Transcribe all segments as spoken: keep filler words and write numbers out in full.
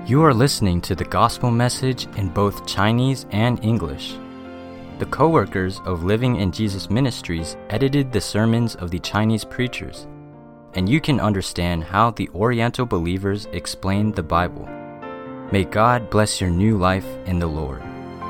You are listening to the gospel message in both Chinese and English. The co-workers of Living in Jesus Ministries edited the sermons of the Chinese preachers, and you can understand how the Oriental believers explain the Bible. May God bless your new life in the Lord.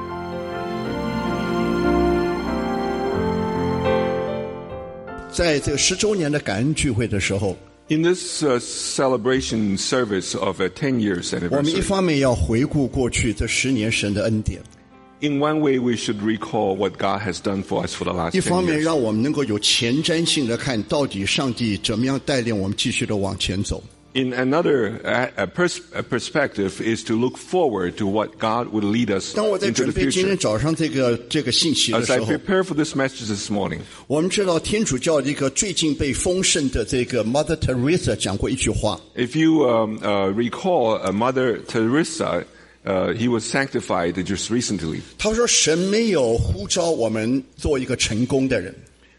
在这个十周年的感恩聚会的时候， In this uh, celebration service of a ten years 我们一 anniversary, 方面要回顾过去这十年神的恩典， in one way we should recall what God has done for us for the last 一 ten 方面 years. 让我们能够有前瞻性的看到底上帝怎么样带领我们继续的往前走。 In another uh, a pers- a perspective is to look forward to what God would lead us 当我在 into 准 the 备今 future. 天早上这个这个信息的 As 时 I 候， prepare for this message this morning, 我们知道天主教的一个最近被丰盛的这个 Mother Teresa 讲过一句话， if you um, uh, recall uh, Mother Teresa, uh, he was sanctified just recently. 他说神没有呼召我们做一个成功的人，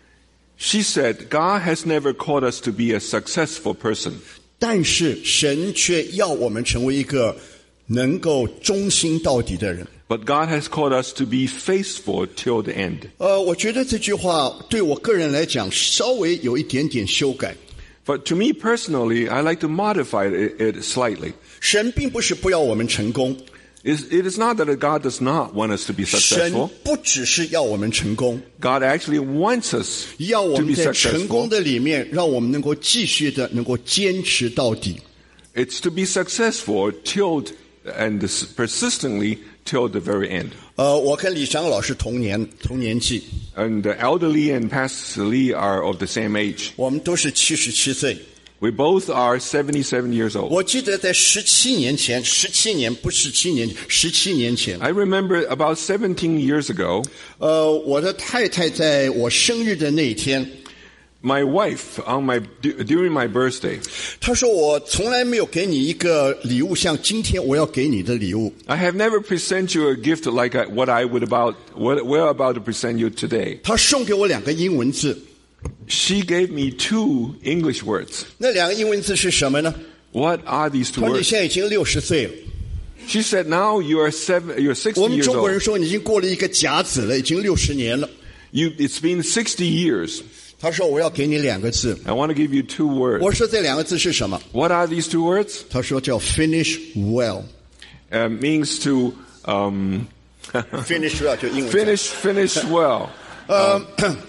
She said, God has never called us to be a successful person. 但是神却要我们成为一个能够忠心到底的人。 But God has called us to be faithful till the end. 呃，我觉得这句话对我个人来讲稍微有一点点修改。 But to me personally, I like to modify it, it slightly. 神并不是不要我们成功， It, it is not that God does not want us to be 神 successful. 不只是要我们成功， God actually wants us 要我 to 们 be 在成功 successful. 的里面，让我们能够继续的能够坚持到底。 It's to be successful till and persistently till the very end. 呃，我跟李长老是同年同年纪， And the elderly and Pastor Lee are of the same age. 我们都是七十七岁。 We both are seventy-seven years old. 我记得在十七年前，十七年不是七年，十七年前， I remember about seventeen years ago, 呃，我的太太在我生日的那一天， my wife, on my during my birthday, 她说我从来没有给你一个礼物，像今天我要给你的礼物。 I have never present you a gift like I, what I would about what we're about to present you today. 她送给我两个英文字， She gave me two English words. 那两个英文字是什么呢？ What are these 她 two 说你 words? 现在已经六十岁了。 She said, "Now you are seven, you're 我 sixty 们 years 中国人 old. 说你已经过了一个甲子了，已经六十年了。 You, it's been sixty years. 她说我要给你两个字， I want to give you two 我 words. 说这两个字是什么？ What are these two words? 她说叫 finish well。 Uh, means to um, finish well 就英文字。 finish finish well." 呃，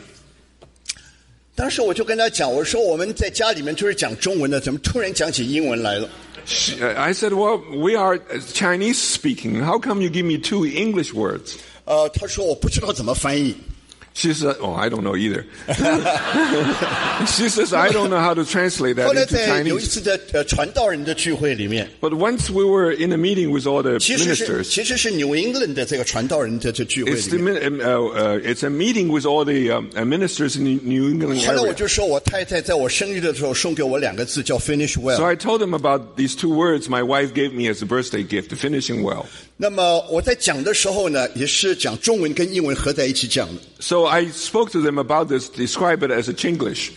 当时我就跟他讲，我说我们在家里面就是讲中文的，怎么突然讲起英文来了？ She, I said, "Well, we are Chinese speaking. How come you give me two English words?" 呃，他说我不知道怎么翻译。 She said, "Oh, I don't know either." She says, "I don't know how to translate 后 that 来 into 在有一 Chinese." 次的呃传道人的聚会里面， But once we were in a meeting with all the 其实是 ministers, 其实是 New England 的这个传道人的这聚会 it's 里 the 面。 min- uh, uh, it's a meeting with all the um, uh, ministers in the New England 后来我 area. 就说我太太在我生日的时候送给我两个字，叫 finish So well。 I told them about these two words my wife gave me as a birthday gift, finishing well. 那么我在讲的时候呢，也是讲中文跟英文合在一起讲的。 So I spoke to them about this, describe it as a Chinglish.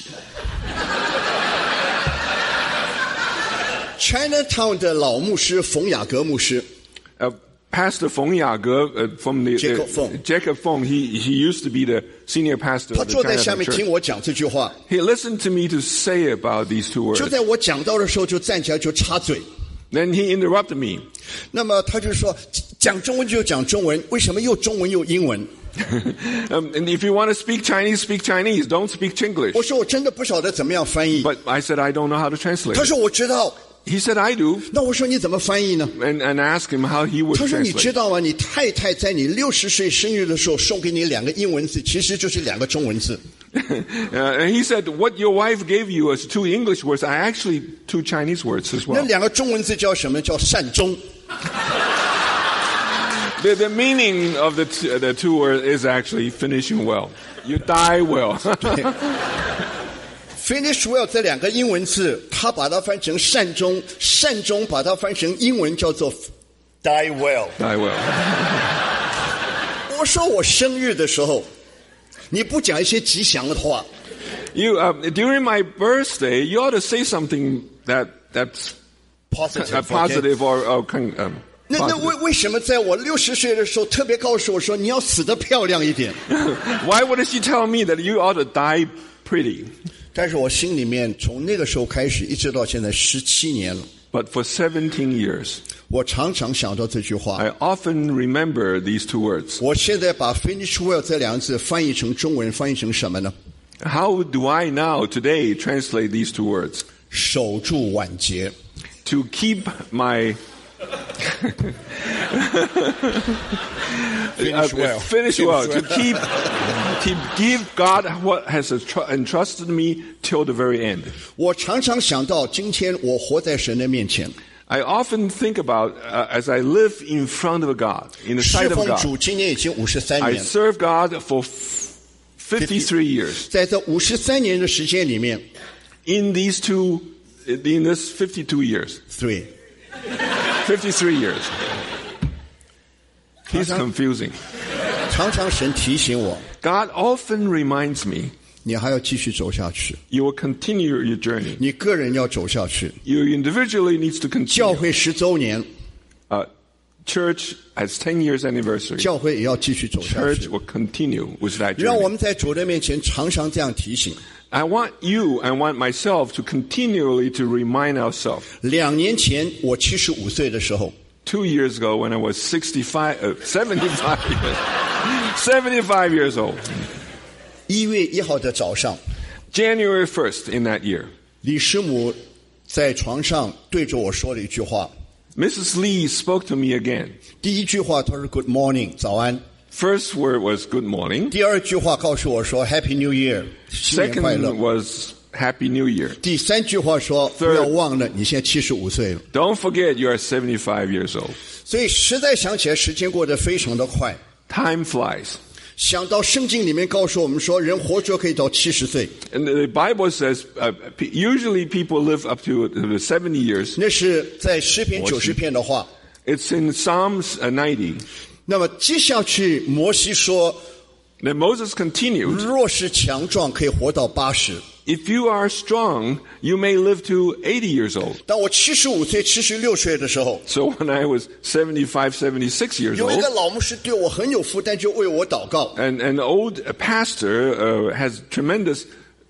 Chinatown 的老牧师冯雅各牧师， Uh, Pastor Feng Yage uh, from the Jacob uh, Feng. Jacob Feng, he he used to be the senior pastor 他 of the 坐在下 Chinatown 面听 church. 我讲这句话。 He listened to me to say about these two 就 words. 在我讲到的时候，就站起来就插嘴。 Then he interrupted me. 那么他就说，讲中文就讲中文，为什么又中文又英文？ um, and if you want to speak Chinese, speak Chinese. Don't speak 我 Chinglish. 说我真的不晓得怎么样翻译。 But I said I don't know how to translate. 他 it. 说我知道。 He said I do, 那我说你怎么翻译呢？ and and asked him how he would 他说你 translate. 知道吗？你太太在你六十岁生日的时候送给你两个英文字，其实就是两个中文字。 uh, and he said, "What your wife gave you as two English words are actually two Chinese words as 那 well." 两个中文字叫什么？叫善终。 The, the meaning of the t- the two words is actually finishing well. You die well. Finish well 这两个英文字，他把它翻成善终，善终把它翻成英文叫做 die well。 Die well. 我说我生日的时候，你不讲一些吉祥的话， You uh, during my birthday, you ought to say something that that's positive, uh, positive or, or con, um, 那那 positive. 为为什么在我六十岁的时候特别告诉我说你要死得漂亮一点？ Why would she tell me that you ought to die pretty? 但是我心里面从那个时候开始，一直到现在十七年了， But for seventeen years, 我常常想到这句话。 I often remember these two words. 我现在把 finish well 这两个字翻译成中文，翻译成什么呢？ How do I now, today, translate these two words? 守住晚节。 To keep my... Finish well. Uh, finish well. To keep, to give God what has entrusted me till the very end. 我常常想到今天我活在神的面前， I often think about uh, as I live in front of God, in the 侍 sight of 奉 God. 主今年已经五十三 I 年， serve God for fifty-three years. 在这五十三年的时间里面 In these two, in this fifty-two years, ，three， fifty-three years. He's confusing. 常常神提醒我， God often reminds me, 你还要继续走下去， you will continue your journey. 你个人要走下去。 You individually needs to 教 continue. 会十周年， Uh, church has ten years anniversary. 教会也要继续走下 Church 去。 will continue with that 让我 journey. 们在主的面前常常这样提醒。 I want you, I want myself to continually to remind ourselves. 两年前我七十五岁的时候， Two years ago when I was sixty-five, uh, seventy-five, seventy-five years old, 一月一号的早上， January first in that year, 李师母在床上对着我说了一句话。 Missus Lee spoke to me again. 第一句话她说 Good morning， 早安。 First word was good morning. 第二句话告诉我说 Happy New Year， 新年快乐。 Second was Happy New Year. 第三句话说不 Third 要忘了你现在七十五岁了。 Don't forget you are seventy-five years old. 所以实在想起来时间过得非常的快。 Time flies. 想到圣经里面告诉我们说人活着可以到七十岁， And the Bible says uh, p- usually people live up to uh, seventy years. 那是在诗篇九十篇的话。 It's in Psalms uh, ninety. 那么接下去摩西说 Then Moses continued, 若是强壮可以活到八十。 if you are strong, you may live to eighty years old. 当我七十五岁七十六岁的时候， So when I was seventy-five, seventy-six years 有一 old, 个老牧师对我很有负担，就为我祷告。 and an old pastor uh, has tremendous,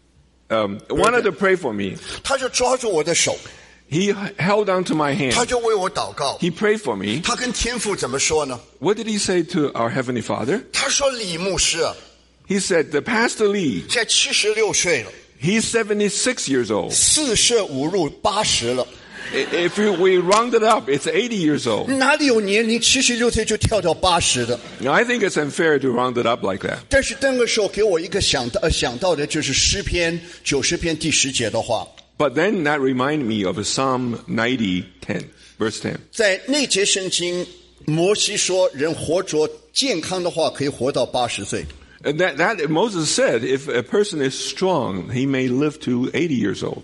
um, wanted to pray for me. 他就抓住我的手， He held onto my 他 hand. 就为我祷告。 He prayed for me. 他跟天父怎么说呢？ What did he say to our Heavenly Father? 他说：“李牧师啊， He said, the Pastor Lee, 现在七十六岁了， he's seventy-six years old. 四舍五入八十了， I- If you, we round it up, it's eighty years old. 哪里有年龄七十六岁就跳到八十的？ Now, I think it's unfair to round it up like that. 但是那个时候给我一个想到呃想到的就是诗篇九十篇第十节的话， But then that reminded me of Psalm ninety, ten, verse ten. 在那节圣经，摩西说人活着健康的话可以活到八十岁。 And that, that Moses said, if a person is strong, he may live to eighty years old.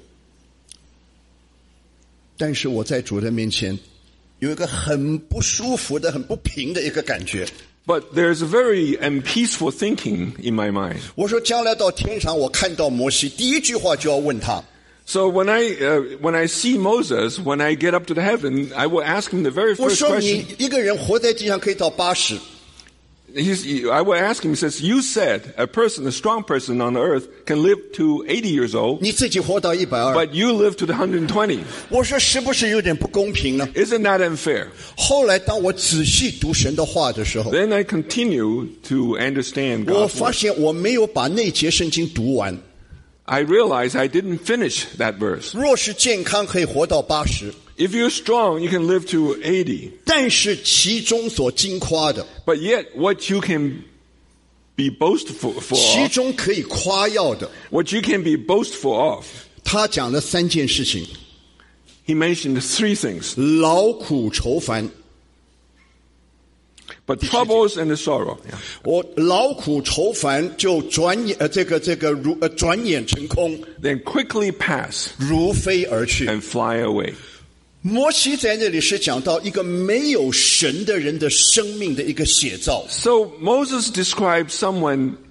但是我在主的面前有一个很不舒服的、很不平的一个感觉。 But there's a very unpeaceful thinking in my mind. 我说将来到天上，我看到摩西，第一句话就要问他。 So when I uh, when I see Moses, when I get up to the heaven, I will ask him the very 我 first 说 question. 你一个人活在地上可以到八十， He's, I will ask him. He says, "You said a person, a strong person on the earth, can live to eighty years old, 你自己活到一百二。 but you live to the one hundred twenty. 我说是不是有点不公平呢？ Isn't that unfair?" 后来当我仔细读神的话的时候， Then I continue to understand 我 God's 发 word. 现我没有把那节圣经读完。 I realize I didn't finish that verse. 若是健康可以活到八十， If you're strong, you can live to eighty. 但是其中所经夸的， But yet, what you can be boastful 其 for, 中可以夸耀的， what you can be boastful of, 他讲了三件事情： he mentioned three things. 劳苦愁烦。 But troubles and the sorrow. Yeah. 我劳苦愁烦就转眼呃这个这个如呃转眼成空， Then quickly pass 如飞而去。 and fly away. 摩西在那里是讲到一个没有神的人的生命的一个写照。 So Moses describes someone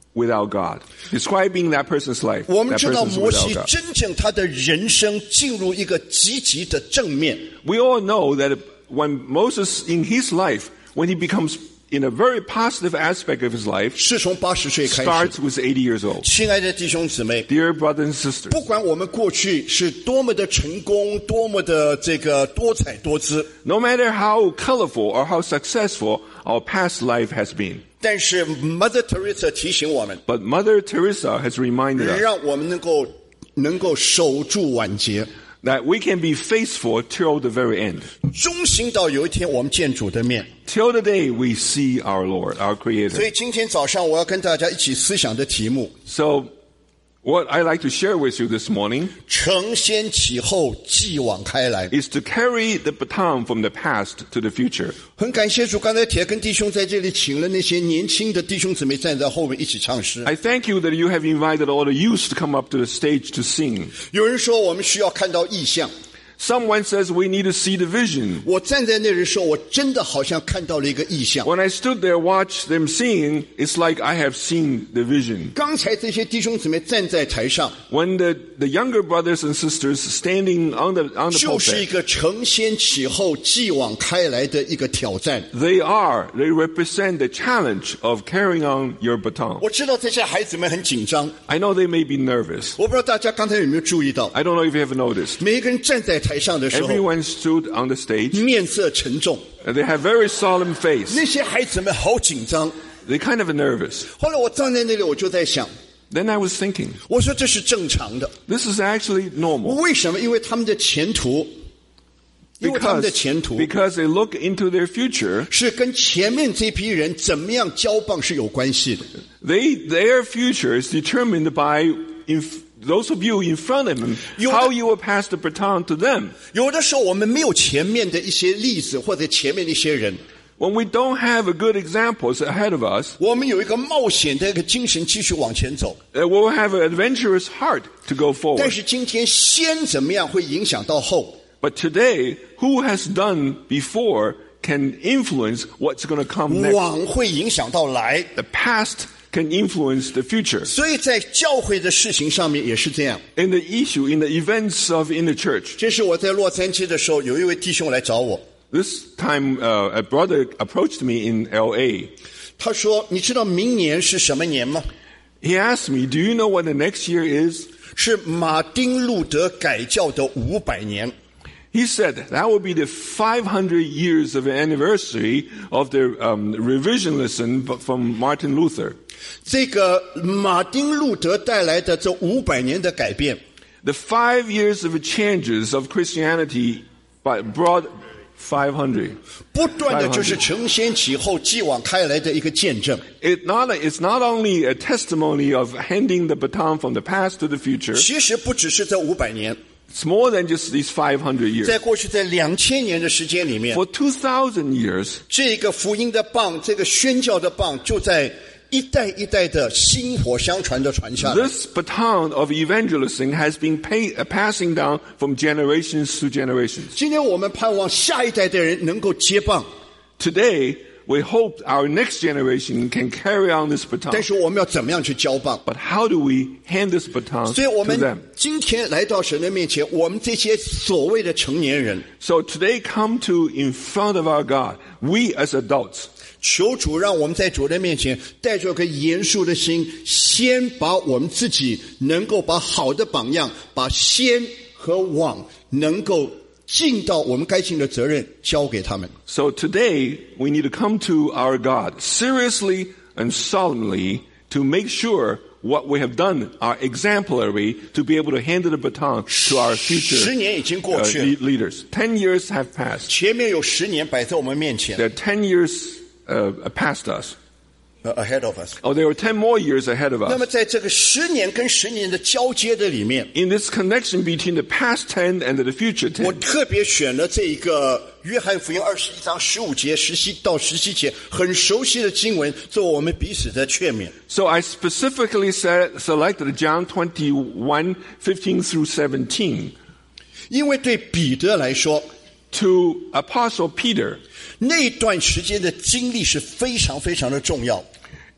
without God, describing that person's life. 我们 That 知道 person's 摩西 without God. 真正他的人生进入一个积极的正面。 We all know that when Moses, in his life, when he becomes in a very positive aspect of his life, 是从八十岁开始。 starts with eighty years old. 亲爱的弟兄姊妹， Dear brothers and sisters, 不管我们过去是多么的成功，多么的这个多彩多姿， no matter how colorful or how successful our past life has been, 但是 Mother Teresa 提醒我们， but Mother Teresa has reminded us 让我们能够能够守住晚节， that we can be faithful till the very end, 忠心到有一天我们见主的面。 till the day we see our Lord, our 所 Creator. 以今天早上我要跟大家一起思想的题目： So, what I like to share with you this morning 承先启后，继往开来。 is to carry the baton from the past to the future. 很感谢主，刚才铁跟弟兄在这里请了那些年轻的弟兄姊妹站在后面一起唱诗。 I thank you that you have invited all the youth to come up to the stage to sing. 有人说我们需要看到异象， Someone says we need to see the vision. 我站在那里的时候，我真的好像看到了一个异象。 When I stood there, watched them sing, it's like I have seen the vision. 刚才这些弟兄姊妹站在台上， When the, the younger brothers and sisters standing on the, on the 就是一 pulpit, 个承先启后、继往开来的一个挑战。 they are, they represent the challenge of carrying on your baton. 我知道这些孩子们很紧张， I know they may be nervous. 我不知道大家刚才有没有注意到， I don't know if you have noticed. 每一个人站在台上的时候， Everyone stood on the stage, 面色沉重， and they have very solemn face. 那些孩子们好紧张。 They're kind of nervous. 后来我站在那里，我就在想， Then I was thinking, 我说这是正常的。 this is actually normal. 为什么？因为他们的前途，因为他们的 Because, 前途 because they look into their future, 是跟前面这批人怎么样交棒是有关系的。 they, their future is determined by in, those of you in front of them, You- how you will pass the baton to them. 有的时候我们没有前面的一些例子或者前面的一些人， When we don't have a good examples ahead of us, 我们有一个冒险的一个精神继续往前走。 uh, we'll have an adventurous heart to go 但 forward. 是今天先怎么样会影响到后。 But today, who has done before can influence what's going to come next. 往会影响到来。 The past can influence the future. 所以在教会的事情上面也是这样。 In the issue, in the events of in the church, 这是我在洛杉矶的时候，有一位弟兄来找我， this time uh, a brother approached me in L A. 他说：“你知道明年是什么年吗？ He asked me, "Do you know what the next year is?" 是马丁路德改教的五百年。” He said that will be the five hundred years of anniversary of the um, revisionism from Martin Luther. 这个马丁路德带来的这五百年的改变， The five years of changes of Christianity by brought five hundred. 不断的就是承先启后、继往开来的一个见证。 It not, it's not only a testimony of handing the baton from the past to the future. 其实不只是这五百年， It's more than just these five hundred years. 在过去在两千年的时间里面， For two thousand years, 这个福音的棒，这个宣教的棒，就在一代一代的薪火相传的传下来。 this baton of evangelism has been pay, uh, passing down from generations to generations. 今天我们盼望下一代的人能够接棒， Today, we hope our next generation can carry on this 但 baton. 是我们要怎么样去交棒？ But how do we hand this baton 所以我 to 们 them? 今天来到神的面前，我们这些所谓的成年人， So today, come to in front of our God, we as adults, 求主让我们在主的面前带着个严肃的心，先把我们自己能够把好的榜样，把先和往能够尽到我们该尽的责任交给他们。 So today, we need to come to our God seriously and solemnly to make sure what we have done are exemplary to be able to hand the baton to our 十 future 年已经过 uh, 去了， le- leaders. Ten years have passed. 前面有十年摆在我们面前。 There are ten years uh, past us. Uh, ahead of us. Oh, there were ten more years ahead of 那么 us. 在这个十年跟十年的交接的里面， In this connection between the past ten and the future 我 ten, 特别选了这一个约翰福音二十一章十五节十七到十七节很熟悉的经文，做我们彼此的劝勉。 so I specifically se- selected John twenty-one, fifteen through seventeen 因为对彼得来说， to Apostle Peter. 那段时间的经历是非常非常的重要。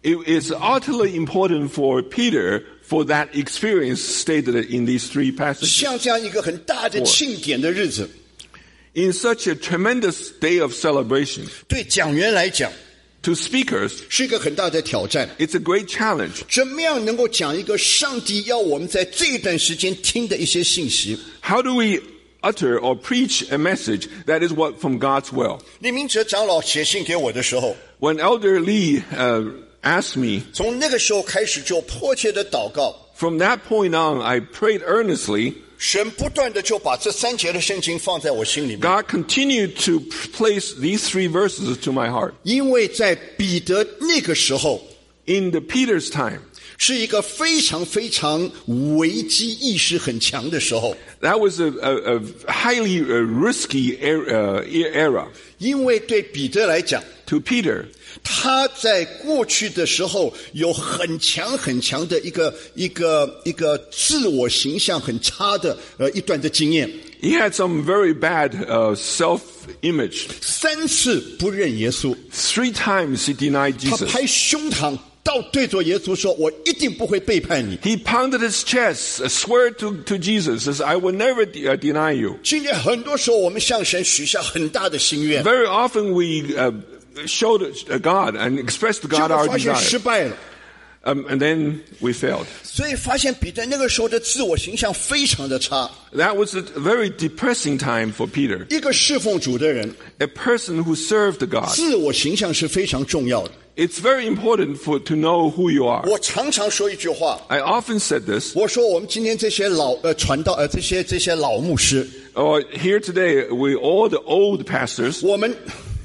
It is utterly important for Peter for that experience stated in these three passages. 像这样一个很大的庆典的日子， In such a tremendous day of celebration, 对讲员来讲 to speakers, 是一个很大的挑战。 it's a great challenge. 怎么样能够讲一个上帝要我们在这一段时间听的一些信息？ How do we utter or preach a message that is what from God's will? 李明哲长老写信给我的时候， When Elder Lee uh, asked me, 从那个时候开始就迫切的祷告， from that point on, I prayed earnestly. 神不断的就把这三节的圣经放在我心里面。 God continued to place these three verses to my heart. 因为在彼得那个时候， In the Peter's time, 是一个非常非常危机意识很强的时候。 that was a, a, a highly uh, risky era, uh, era. 因为对彼得来讲， To Peter, 他在过去的时候有很强很强的一个一个一个自我形象很差的呃一段的经验。 he had some very bad uh, self-image. 三次不认耶稣， Three times he denied 他 Jesus. 拍胸膛，到对着耶稣说：“我一定不会背叛你。” He pounded his chest, uh, swear to, to Jesus, says, I will never de- uh, deny you. 今天很多时候我们向神许下很大的心愿， Very often we uh, showed uh, God and expressed to 结 God 果 our 发现失 desire. 败了。 Um, and then we failed. 所以发现彼得那个时候的自我形象非常的差。 That was a very depressing time for Peter. 一个侍奉主的人， A person who served God. 自我形象是非常重要的。 It's very important for to know who you are. 我常常说一句话， I often said this, 我说我们今天这些老呃传道呃这些这些老牧师， or here today, we all the old pastors, 我们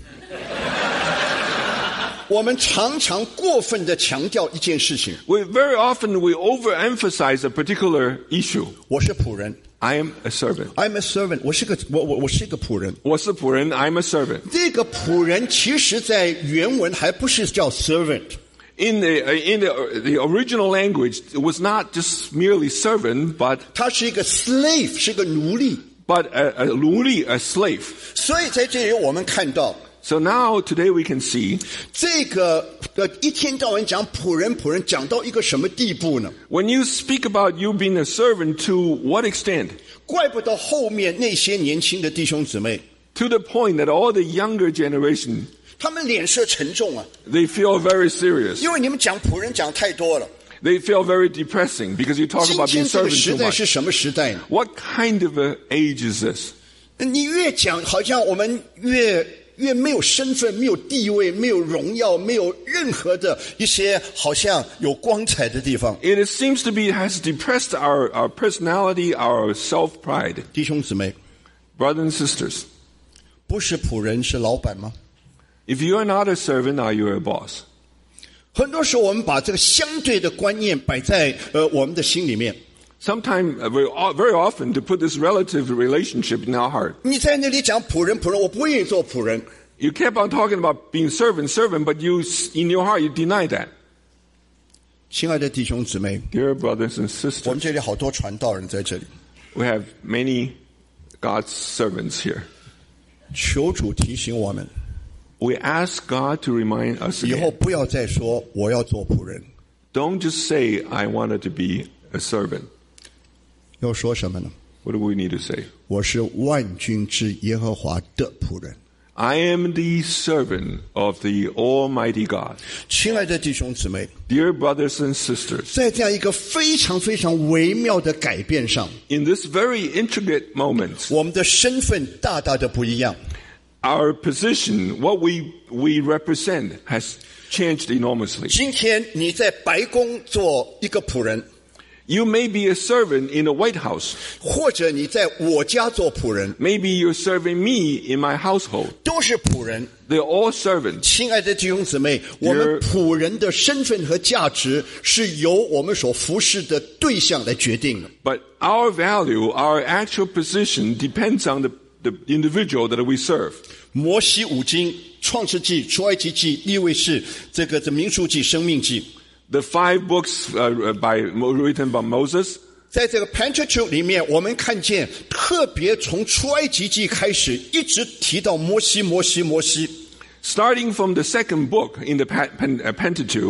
我们常常过分的强调一件事情， we very often we overemphasize a particular issue. 我是仆人 I am a servant. ，I'm a servant，我是个我我我是一个仆人。 我是仆人, I'm a servant. 这个仆人其实在原文还不是叫 servant， In the uh, in the, uh, the original language, it was not just merely servant, but 他是一个 slave， 是一个奴隶。 but a, a 奴隶, a slave. 所以在这里我们看到。 So now today we can see 这个呃，一天到晚讲仆人仆人，讲到一个什么地步呢？ when you speak about you being a servant, to what extent? 怪不得后面那些年轻的弟兄姊妹， To the point that all the younger generation, 他们脸色沉重啊， they feel very serious. 因为你们讲仆人讲太多了。 They feel very depressing because you talk 今 about 天 being 这个 servant 时 too 代 much. 是什么时代呢？ What kind of an age is this? 你越讲，好像我们越越没有身份、没有地位、没有荣耀、没有任何的一些好像有光彩的地方。 It is- seems to be has depressed our, our personality, our self-pride. 弟兄姊妹， Brothers and sisters, 不是仆人是老板吗？ if you are not a servant, are you a boss? 很多时候我们把这个相对的观念摆在呃我们的心里面。 Sometimes, uh, very, o- very often, to put this relative relationship in our heart. 你在那里讲仆人仆人，我不愿意做仆人。 You kept on talking about being servant, servant, but you, in your heart, you deny that. 亲爱的弟兄姊妹， Dear brothers and 我们 sisters, 这里好多传道人在这里， we have many God's servants here. 求主提醒我们， We ask God to remind us 以后 again. 不要再说我要做仆人， Don't just say, I wanted to be a servant. 要说什么呢？ What do we need to say? 我是万军之耶和华的仆人。 I am the servant of the Almighty God. 亲爱的弟兄姊妹， Dear brothers and sisters, 在这样一个非常非常微妙的改变上， in this very intricate moment, 我们的身份大大的不一样。 our position, what we, we represent, has changed enormously. 今天你在白宫做一个仆人， You may be a servant in the White House. 或者你在我家做仆人， Maybe you're serving me in my household. 都是仆人。 They're all servants. 亲爱的弟兄姊妹，我们仆人的身份和价值是由我们所服侍的对象来决定的。 But our value, our actual position depends on the, the individual that we serve. 摩西五经、创世纪、出埃及记、利未记、这个这民数记、生命记， The five books uh, by, written by Moses. 在这个 Pentateuch 里面，我们看见特别从出埃及记开始，一直提到摩西、摩西、摩西。 Starting from the second book in the Pentateuch,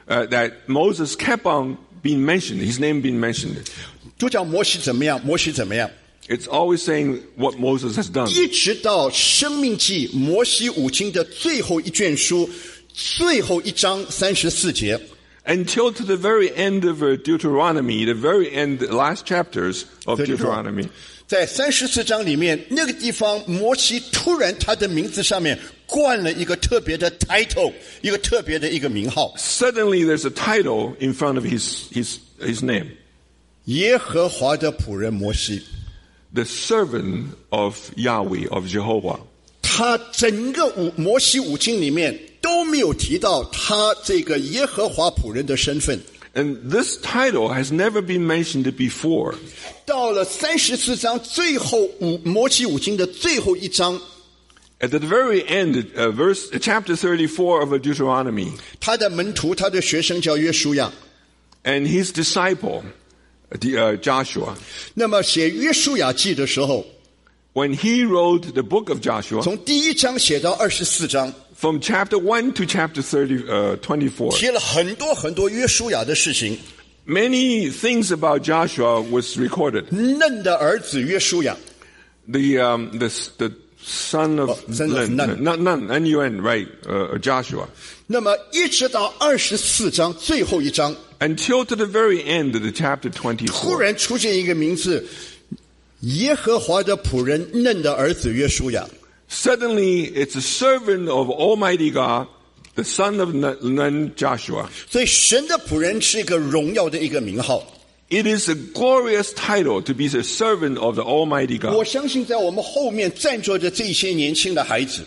uh, that Moses kept on being mentioned, his name being mentioned. 就讲摩西怎么样，摩西怎么样， It's always saying what Moses has done. 一直到生命记摩西五经的最后一卷书最后一章三十四节。 Until to the very end of uh, Deuteronomy, the very end, the last chapters of Deuteronomy. 在三十四章里面，那个地方摩西突然他的名字上面冠了一个特别的 title， 一个特别的一个名号。 Suddenly there's a title in front of his, his, his name. 耶和华的仆人摩西， The servant of Yahweh, of Jehovah. 他整个五摩西五经里面都没有提到他这个耶和华仆人的身份。 And this title has never been mentioned before. 到了三十四章最后五摩西五经的最后一章， At the very end, uh, verse, chapter thirty-four of Deuteronomy, 他的门徒，他的学生叫约书亚。 and his disciple, uh, Joshua, 那么写约书亚记的时候， when he wrote the book of Joshua, 从第一章写到二十四章， from chapter one to chapter thirty, uh, twenty-four, 提了很多很多约书亚的事情。 many things about Joshua was recorded. 嫩的儿子约书亚， The, um, the, the son of, Oh, son of Nun. Nun, Nun, N U N, right, uh, Joshua. 那么一直到二十四章最后一章， Until to the very end of the chapter 突 twenty-four. 然出现一个名字，耶和华的仆人嫩的儿子约书亚。 Suddenly, it's a servant of Almighty God, the son of Nun, Joshua. 所以神的仆人是一个荣耀的一个名号。 It is a glorious title to be the servant of the Almighty 我 God. 相信在我们后面站着的这些年轻的孩子，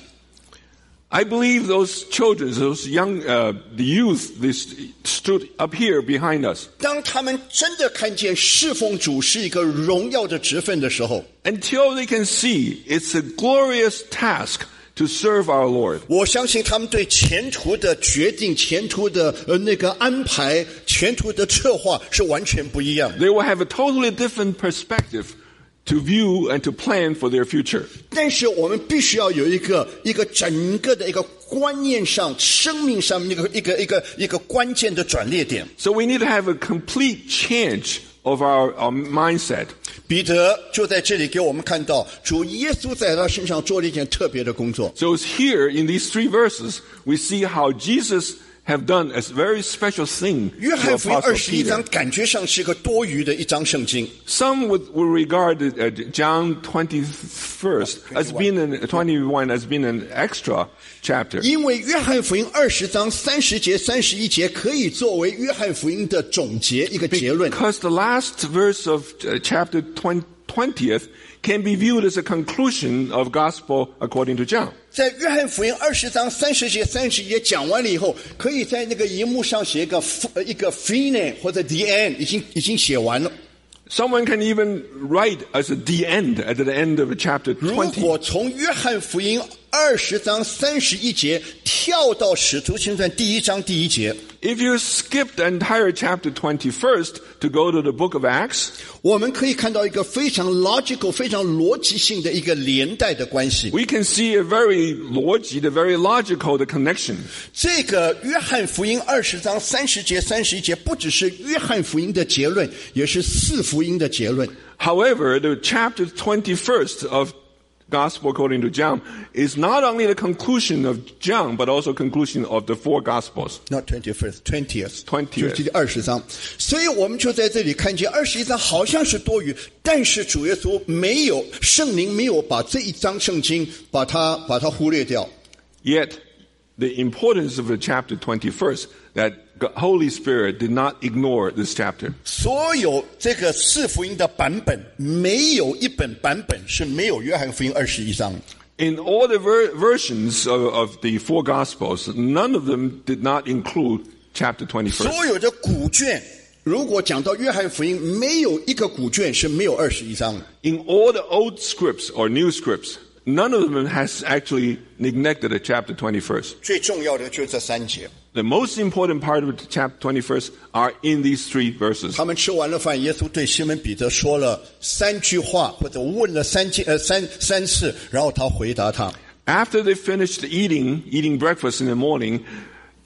I believe those children, those young, uh, the youth, they stood up here behind us. 当他们真的看见侍奉主是一个荣耀的职分的时候， Until they can see it's a glorious task to serve our Lord. 我相信他们对前途的决定、前途的呃那个安排、前途的策划是完全不一样的。 They will have a totally different perspective to view and to plan for their future. 但是我们必须要有一个一个整个的一个观念上、生命上面一个一个一个一个关键的转捩点。 So we need to have a complete change of our, our mindset. 彼得就在这里给我们看到，主耶稣在他身上做了一件特别的工作。 So it's here in these three verses, we see how Jesus have done a very special thing 约 to 翰福音 Apostle 二十一章 Peter. 感觉上是一个多余的一章圣经， Some would, would regard uh, John twenty-first as being an, twenty-one as being an extra chapter. 因为约翰福音二十章三十节、三十一节可以作为约翰福音的总结，一个结论。 Because the last verse of uh, chapter twentieth can be viewed as a conclusion of gospel according to John. 在约翰福音二十章三十节、三十一节讲完了以后，可以在那个荧幕上写一个呃一个 fine 或者 the end， 已经已经写完了。 Someone can even write as a the end at the end of chapter 如 twenty. 果从约翰福音二十章三十一节跳到使徒行传第一章第一节， If you skip the entire chapter twenty-first to go to the book of Acts, 我们可以看到一个非常 logical、非常逻辑性的一个连带的关系。 we can see a very logic, a very logical the connection. 这个约翰福音二十章三十节、三十一节，不只是约翰福音的结论，也是四福音的结论。 However, the chapter twenty-first of Gospel according to John is not only the conclusion of John, but also conclusion of the four Gospels. Not twenty-first, twentieth, twentieth 就是第二十章。所以我们就在这里看见二十一章好像是多余，但是主耶稣没有，圣灵没有把这一章圣经把它把它忽略掉。 Yet, the importance of the chapter twenty-first, that the Holy Spirit did not ignore this chapter. 所有这个四福音的版本，没有一本版本是没有约翰福音二十一章。 In all the ver- versions of, of the four Gospels, none of them did not include chapter twenty-first. 所有的古卷，如果讲到约翰福音，没有一个古卷是没有二十一章的。 In all the old scripts or new scripts, none of them has actually neglected the chapter twenty-first. 最重要的就是这三节。 The most important part of the chapter twenty-first are in these three verses. 他们吃完了饭，耶稣对西门彼得说了三句话，或者问了三件呃三三次，然后他回答他。 After they finished eating, eating breakfast in the morning,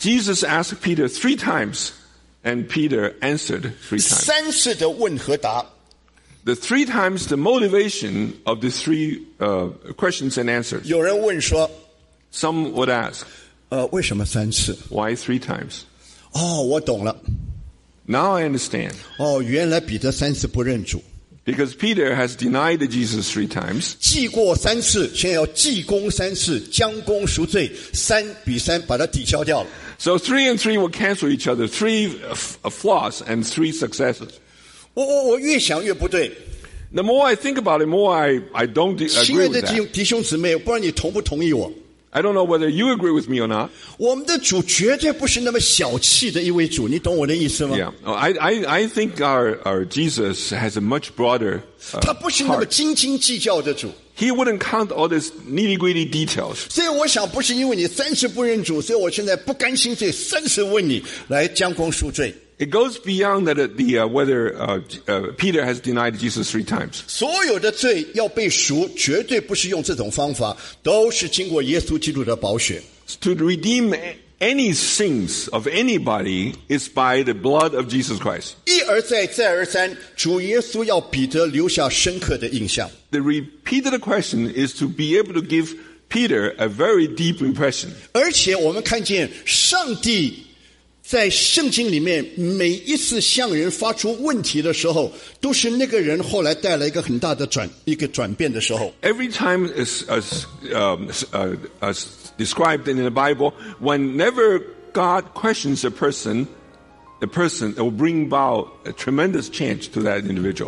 Jesus asked Peter three times, and Peter answered three times. 三次的问和答。 The three times the motivation of the three uh, questions and answers. 有人问说， Some would ask, 呃，为什么三次？ why three times? 哦，我懂了。 Now I understand. 哦，原来彼得三次不认主， Because Peter has denied Jesus three times. 记过三次，现在要记功三次，将功赎罪，三比三把它抵消掉了。 So three and three will cancel each other. Three f- flaws and three successes. 我我我越想越不对。 The more I think about it, more I, I don't de- 亲爱 agree 的 with 弟 that. 弟兄姊妹，不知道你同不同意我？ I don't know whether you agree with me or not. 我们的主绝对不是那么小气的一位主，你懂我的意思吗？ Yeah, Oh, I, I, I think our, our Jesus has a much broader 他 uh, 不是那么 heart. 斤斤计较的主， He wouldn't count all these nitty-gritty details. 所以我想不是因为你三次不认主，所以我现在不甘心罪，三次问你来将功赎罪。 It goes beyond that, uh, the uh, whether uh, uh, Peter has denied Jesus three times. 所有的罪要被赎，绝对不是用这种方法，都是经过耶稣基督的宝血。 To redeem any sins of anybody is by the blood of Jesus Christ. 一而再，再而三，主耶稣要彼得留下深刻的印象。 The repeated question is to be able to give Peter a very deep impression. 而且我们看见上帝在圣经里面每一次向人发出问题的时候，都是那个人后来带来一个很大的转一个转变的时候。 Every time is as, um, uh, as described in the Bible, whenever God questions a person, the person will bring about a tremendous change to that individual.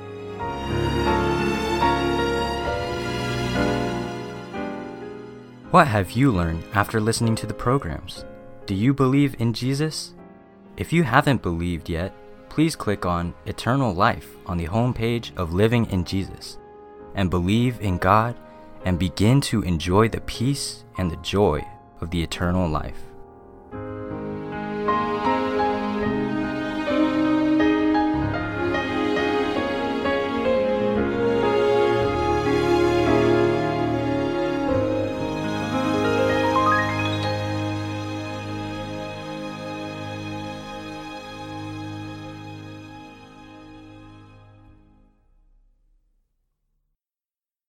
What have you learned after listening to the programs? Do you believe in Jesus? If you haven't believed yet, please click on Eternal Life on the homepage of Living in Jesus and believe in God and begin to enjoy the peace and the joy of the eternal life.